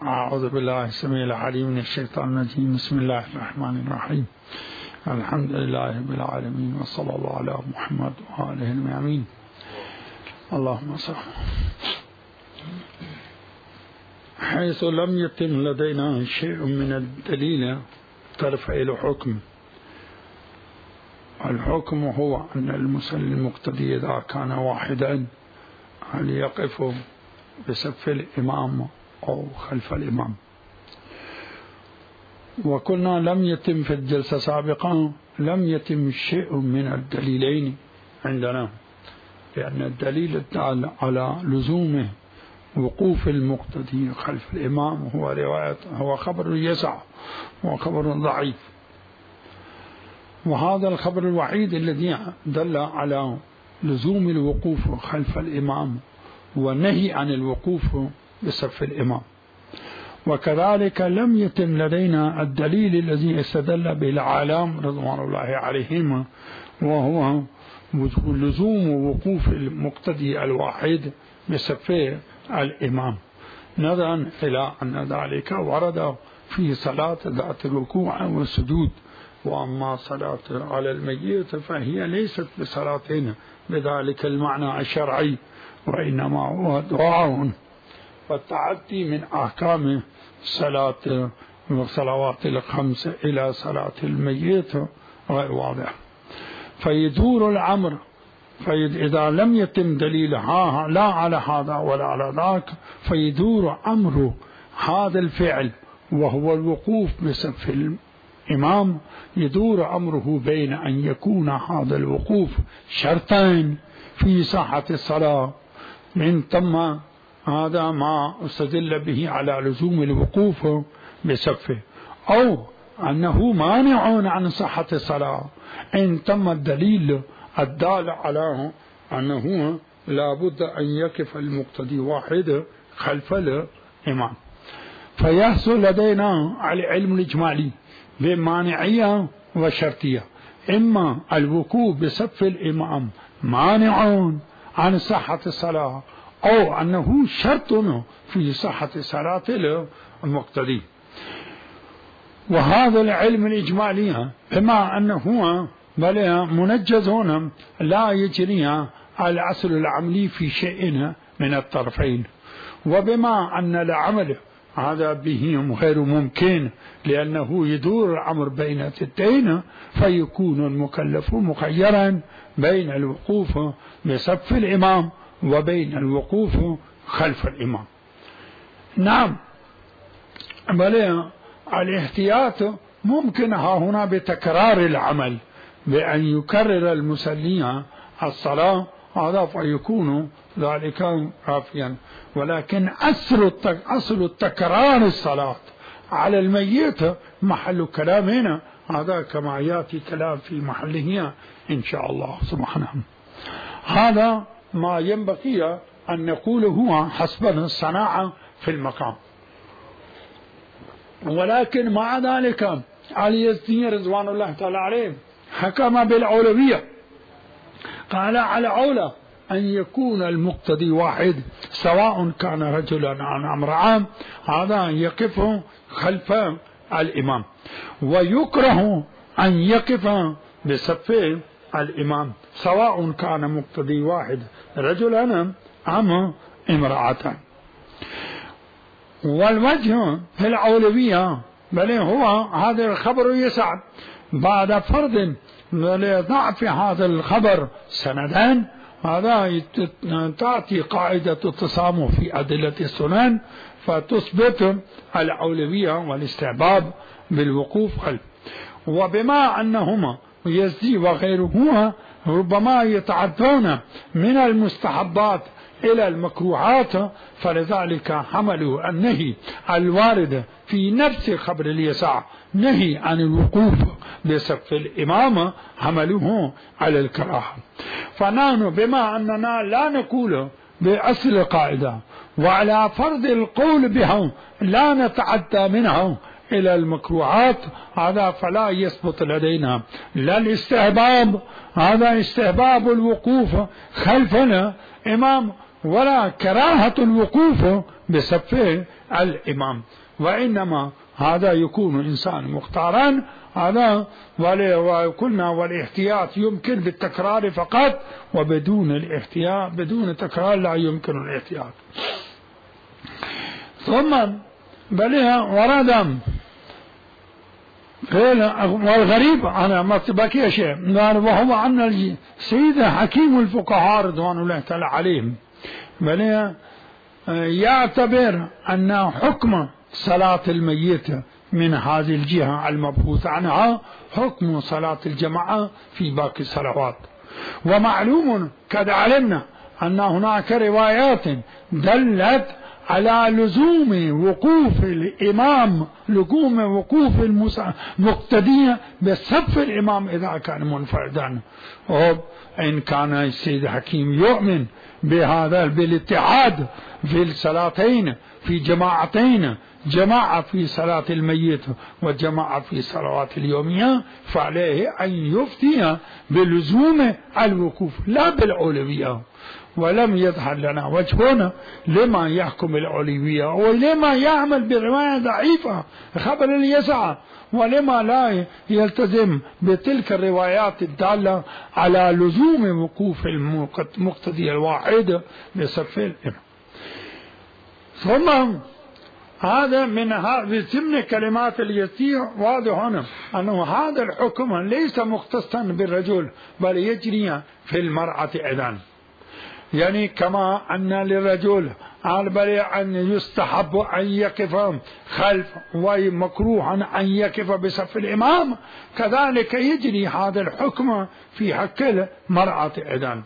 أعوذ بالله السميع العليم من الشيطان الرجيم. بسم الله الرحمن الرحيم. الحمد لله رب العالمين، وصلى الله على محمد وآله الميامين. اللهم صل. حيث لم يتم لدينا شيء من الدليل ترفع الحكم. الحكم هو أن المصلي المقتدي إذا كان واحدا هل يقف بصف الإمام أو خلف الإمام. وقلنا لم يتم في الجلسة سابقا لم يتم شيء من الدليلين عندنا، لأن الدليل الدال على لزومه وقوف المقتدي خلف الإمام هو خبر يسع وخبر ضعيف، وهذا الخبر الوحيد الذي دل على لزوم الوقوف خلف الإمام والنهي عن الوقوف بصف الإمام. وكذلك لم يتم لدينا الدليل الذي استدل به العالم رضوان الله عليهم، وهو لزوم وقوف المقتدي الواحد بصف الإمام، نظرا إلى أن ذلك ورد في صلاة ذات الركوع والسجود. وأما صلاة على الميت فهي ليست بصلاة بذلك المعنى الشرعي، وإنما هو دعاء، والتعدي من أحكام صلاة والصلوات الخمس إلى صلاة الميت غير واضح. فيدور الأمر، فإذا لم يتم دليل لا على هذا ولا على ذاك، فيدور أمر هذا الفعل وهو الوقوف بصف الإمام، يدور أمره بين أن يكون هذا الوقوف شرطين في صحة الصلاة من تم هذا ما استدل به على لزوم الوقوف بصفه، أو أنه مانع عن صحة الصلاة إن تم الدليل الدال على أنه لا بد أن يقف المقتدي واحد خلف الإمام. فيحصل لدينا العلم الإجمالي بمانعية وشرطية، إما الوقوف بصف الإمام مانع عن صحة الصلاة، أو أنه شرط في صحة صلاة المقتدي. وهذا العلم الإجمالي بما أنه منجز هنا لا يجري الأصل العملي في شيء من الطرفين، وبما أن العمل هذا به غير ممكن لأنه يدور الأمر بين التين، فيكون المكلف مخيرا بين الوقوف بصف الإمام وبين الوقوف خلف الإمام. نعم، بل الاحتياط ممكن هنا بتكرار العمل، بأن يكرر المصلي الصلاة، هذا فيكون ذلك كافيا. ولكن أصل التكرار الصلاة على الميت محل كلام هنا، هذا كما يأتي كلام في محله إن شاء الله سبحانه. هذا ما ينبغي أن نقوله حسب الصناعة في المقام. ولكن مع ذلك علي يزدي رضوان الله تعالى عليه حكم بالأولوية، قال على أولى أن يكون المقتدي واحد سواء كان رجلا أو امرأة، هذا يقف خلف الإمام، ويكره أن يقف بصف الإمام سواء كان مقتدي واحد رجلا أم امرأة. والوجه في الأولوية بل هو هذا الخبر يسعد بعد فرض ضعف هذا الخبر سندان، هذا تأتي قاعدة التسامح في أدلة السنن فتثبت الأولوية والاستحباب بالوقوف خلف. وبما أنهما يزدي وغيرهما ربما يتعدون من المستحبات إلى المكروهات، فلذلك حملوا النهي الوارد في نفس خبر اليسع نهي عن الوقوف بصف الإمام حملوه على الكراهة. فنحن بما أننا لا نقول بأصل القاعدة وعلى فرض القول بها لا نتعدى منها إلى المكروهات، هذا فلا يثبت لدينا لا الاستحباب، هذا استحباب الوقوف خلفنا إمام، ولا كراهة الوقوف بصف الإمام، وإنما هذا يكون إنسان مختارا هذا، وقلنا والاحتياط يمكن بالتكرار فقط، وبدون الاحتياط بدون تكرار لا يمكن الاحتياط. ثم بلها ورد والغريب أنا ما بقي شيء، وهو أن السيد حكيم الفقهاء رضوان الله تعالى عليهم بلها يعتبر أن حكم صلاة الميت من هذه الجهة المبحوث عنها حكم صلاة الجماعة في باقي الصلوات. ومعلوم قد علمنا أن هناك روايات دلت على لزوم وقوف الإمام، لزوم وقوف المقتدية بصف الإمام إذا كان منفردا. إن كان السيد حكيم يؤمن بهذا بالاتحاد في الصلاتين في جماعتين، جماعة في صلاة الميت وجماعة في صلوات اليومية، فعليه أن يفتي بلزوم الوقوف لا بالأولوية. ولم يظهر لنا وجهنا لما يحكم الأولوية، ولما يعمل برواية ضعيفة خبر اليسع، ولما لا يلتزم بتلك الروايات الدالة على لزوم وقوف المقتدي الواحد بصف الإمام. ثم هذا من ضمن كلمات اليسير واضح هنا أنه هذا الحكم ليس مختصا بالرجل بل يجري في المرأة أيضا، يعني كما أن للرجل أن يستحب أن يقف خلف ومكروه أن يقف بصف الإمام، كذلك يجري هذا الحكم في حق المرأة أيضا،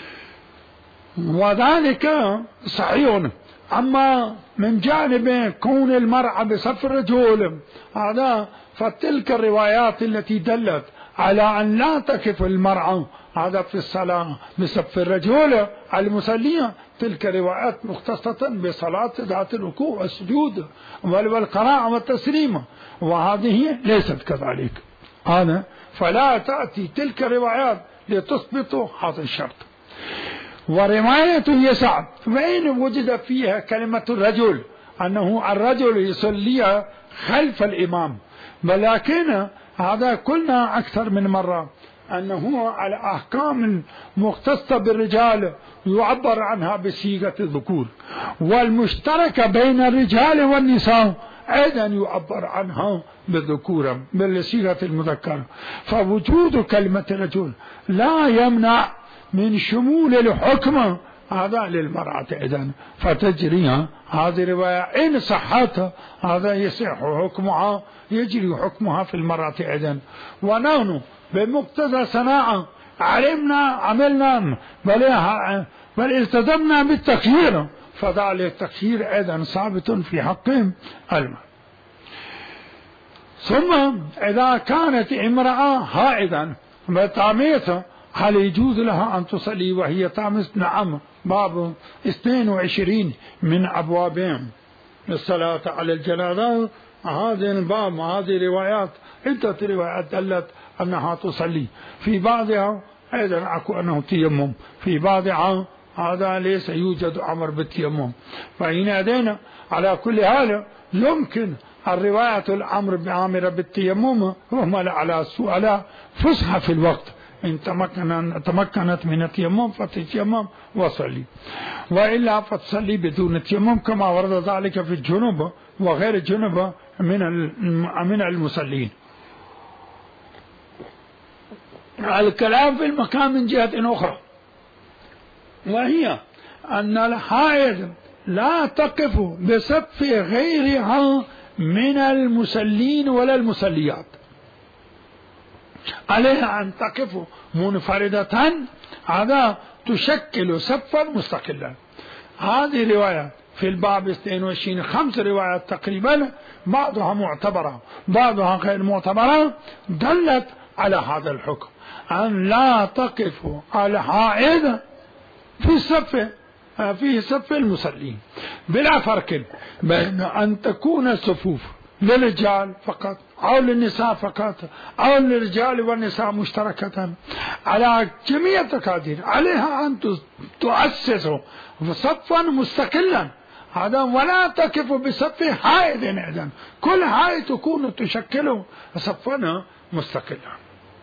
وذلك صحيح. أما من جانب كون المرأة بصف الرجل هذا فتلك الروايات التي دلت على أن لا تقف المرأة هذا في الصلاة بصف الرجل المصلية، تلك روايات مختصة بصلاة ذات الركوع والسجود والقراءة والتسليم، وهذه ليست كذلك. هذا فلا تأتي تلك الروايات لتثبت هذا الشرط. ورواية يسع فإن وجد فيها كلمة الرجل أنه الرجل يصلي خلف الإمام، ولكن هذا قلنا أكثر من مرة أنه على أحكام مختصة بالرجال يعبر عنها بصيغة الذكور، والمشتركة بين الرجال والنساء أيضا يعبر عنها بالذكورة بالصيغة المذكرة. فوجود كلمة رجل لا يمنع من شمول الحكم هذا للمرأة أيضا، فتجري هذه الرواية إن صحت هذا يصح حكمها، يجري حكمها في المرأة أيضا. ونحن بمقتضى صناعة عملنا بل التزمنا بالتخيير، فذلك التخيير أيضا ثابت في حقهم المرأة. ثم إذا كانت امرأة حائضا وتامسة هل يجوز لها أن تصلي وهي تامس؟ نعم، باب 22 من أبوابهم الصلاة على الجنازة. هذه الباب هذه روايات عدة روايات دلت أنها تصلي، في بعضها أيضا أكو أنه تيمم، في بعضها هذا ليس يوجد أمر بالتيمم. فهنا أدينا على كل حال يمكن الرواية الأمر بعامر بالتيمم رغم على سؤال فسحة في الوقت، إن تمكنت من التيمم فتتيمم وصلي، وإلا فتصلي بدون التيمم كما ورد ذلك في الجنوب وغير الجنوب من المصلين. الكلام في المكان من جهة أخرى، وهي أن الحائض لا تقف بصف غيرها من المصلين ولا المصليات، عليها أن تقف منفردة، هذا تشكل صفا مستقلا. هذه رواية في الباب 22 5 روايات تقريبا، بعضها معتبرة بعضها غير معتبرة، دلت على هذا الحكم أن لا تقف الحائض في صف المصلين، بلا فرق بين أن تكون الصفوف للرجال فقط أو للنساء فقط أو للرجال والنساء مشتركة، على جميع التقادير عليها أن تؤسسوا صفا مستقلا، هذا ولا تقف بصف حائد إذن كل حائد تكون تشكل صفا مستقلا.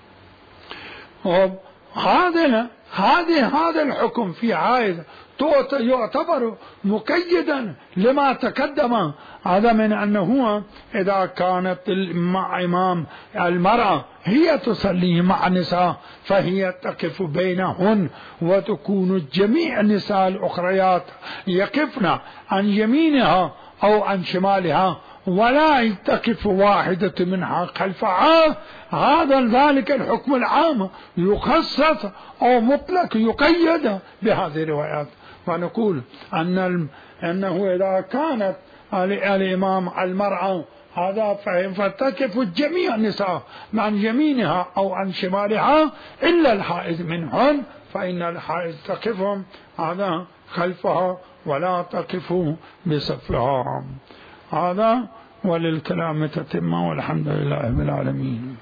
هذا الحكم في عائد يعتبر مقيدا لما تقدم، هذا من أنه إذا كانت مع إمام المرأة هي تصلي مع النساء فهي تقف بينهن، وتكون جميع النساء الأخريات يقفن عن يمينها أو عن شمالها، ولا تقف واحدة منها خلفها. هذا ذلك الحكم العام يخصص أو مطلق يقيد بهذه الروايات. ونقول أنه إذا كانت الإمام المرأة هذا فتقف جميع النساء عن يمينها أو عن شمالها إلا الحائض منهن، فإن الحائض تقف هذا خلفها ولا تقف بصفها. هذا وللكلام تتم، والحمد لله رب العالمين.